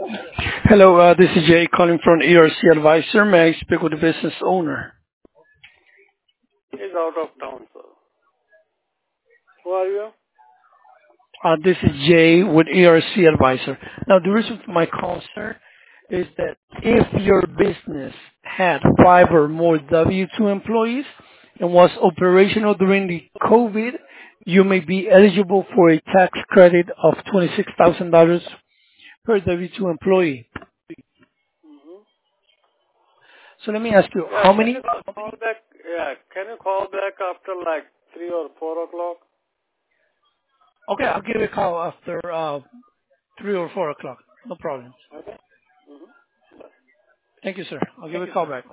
Hello, this is Jay calling from ERC Advisor. May I speak with the business owner? He's out of town, sir. Who are you? This is Jay with ERC Advisor. Now, the reason for my call, sir, is that if your business had 5 or more W-2 employees and was operational during the COVID, you may be eligible for a tax credit of $26,000 per W-2 employee. Mm-hmm. So let me ask you, Yeah, how can you many? call back? Yeah, can you call back after like 3 or 4 o'clock? Okay, I'll give you a call after 3 or 4 o'clock. No problem. Okay. Mm-hmm. Thank you, sir. I'll give you a call back.